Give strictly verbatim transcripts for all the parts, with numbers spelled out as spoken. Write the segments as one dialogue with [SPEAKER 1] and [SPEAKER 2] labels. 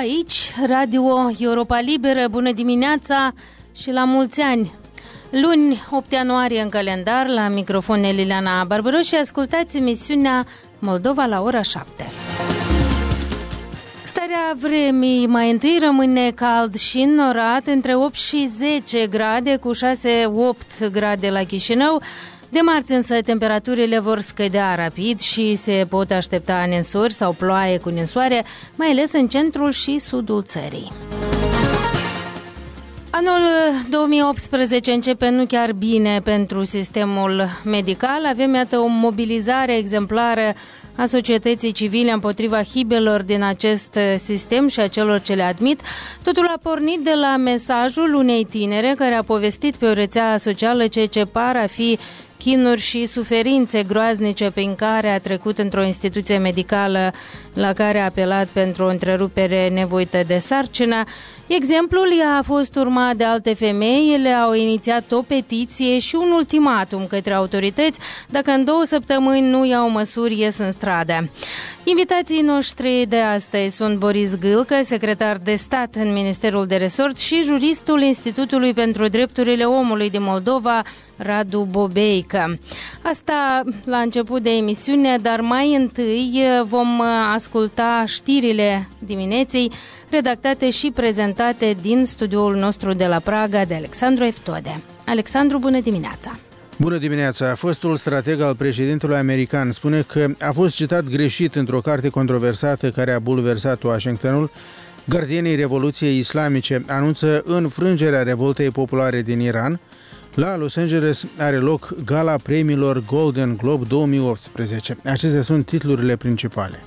[SPEAKER 1] aici, Radio Europa Liberă, bună dimineața și la mulți ani! Luni, opt ianuarie în calendar, la microfon Liliana Barbaros și ascultați emisiunea Moldova la ora șapte. Starea vremii mai întâi rămâne cald și înnorat, între opt și zece grade, cu șase opt grade la Chișinău. De marți însă temperaturile vor scădea rapid și se pot aștepta ninsori sau ploaie cu ninsoare, mai ales în centrul și sudul țării. Anul două mii optsprezece începe nu chiar bine pentru sistemul medical. Avem, iată, o mobilizare exemplară a societății civile împotriva hibelor din acest sistem și a celor ce le admit. Totul a pornit de la mesajul unei tinere care a povestit pe o rețea socială ceea ce par a fi chinuri și suferințe groaznice prin care a trecut într-o instituție medicală la care a apelat pentru o întrerupere nevoită de sarcină. Exemplul i-a fost urmat de alte femei, ele au inițiat o petiție și un ultimatum către autorități. Dacă în două săptămâni nu iau măsuri, ies în stradă. Invitații noștri de astăzi sunt Boris Gâlcă, secretar de stat în Ministerul de Resort, și juristul Institutului pentru Drepturile Omului din Moldova, Radu Bobeică. Asta la început de emisiune, dar mai întâi vom asculta știrile dimineții, redactate și prezentate din studioul nostru de la Praga de Alexandru Eftode. Alexandru, bună dimineața!
[SPEAKER 2] Bună dimineața! Fostul strateg al președintelui american spune că a fost citat greșit într-o carte controversată care a bulversat Washingtonul. Gardienii Revoluției Islamice anunță înfrângerea revoltei populare din Iran. La Los Angeles are loc gala premiilor Golden Globe două mii optsprezece. Acestea sunt titlurile principale.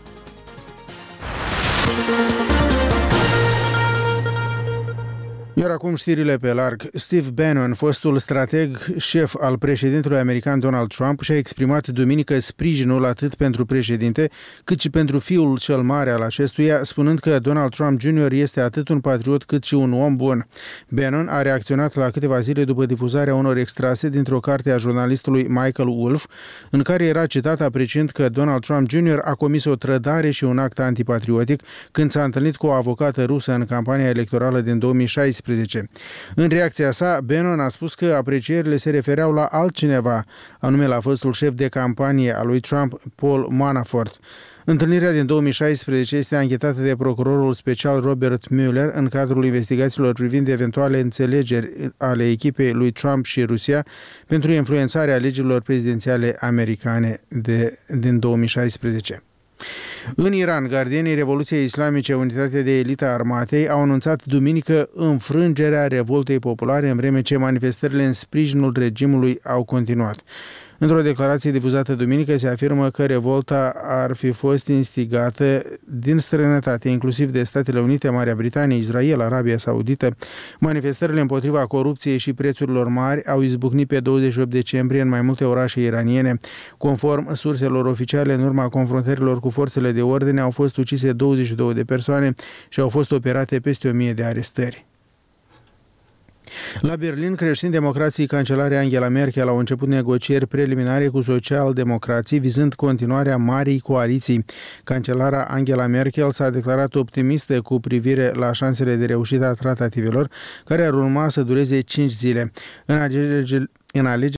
[SPEAKER 2] Iar acum știrile pe larg. Steve Bannon, fostul strateg șef al președintelui american Donald Trump, și-a exprimat duminică sprijinul atât pentru președinte, cât și pentru fiul cel mare al acestuia, spunând că Donald Trump junior este atât un patriot cât și un om bun. Bannon a reacționat la câteva zile după difuzarea unor extrase dintr-o carte a jurnalistului Michael Wolff, în care era citat apreciind că Donald Trump junior a comis o trădare și un act antipatriotic când s-a întâlnit cu o avocată rusă în campania electorală din două mii șaisprezece. În reacția sa, Bannon a spus că aprecierile se refereau la altcineva, anume la fostul șef de campanie a lui Trump, Paul Manafort. Întâlnirea din două mii șaisprezece este anchetată de procurorul special Robert Mueller în cadrul investigațiilor privind eventuale înțelegeri ale echipei lui Trump și Rusia pentru influențarea alegerilor prezidențiale americane de, din două mii șaisprezece. În Iran, gardienii Revoluției Islamice, unitatea de elită a armatei, au anunțat duminică înfrângerea revoltei populare, în vreme ce manifestările în sprijinul regimului au continuat. Într-o declarație difuzată duminică se afirmă că revolta ar fi fost instigată din străinătate, inclusiv de Statele Unite, Marea Britanie, Israel, Arabia Saudită. Manifestările împotriva corupției și prețurilor mari au izbucnit pe douăzeci și opt decembrie în mai multe orașe iraniene. Conform surselor oficiale, în urma confruntărilor cu forțele de ordine au fost ucise douăzeci și două de persoane și au fost operate peste o mie de arestări. La Berlin, creștin-democrații cancelare Angela Merkel au început negocieri preliminare cu social-democrații vizând continuarea Marii Coaliții. Cancelara Angela Merkel s-a declarat optimistă cu privire la șansele de reușită a tratativelor, care ar urma să dureze cinci zile. În alegeri În alegeri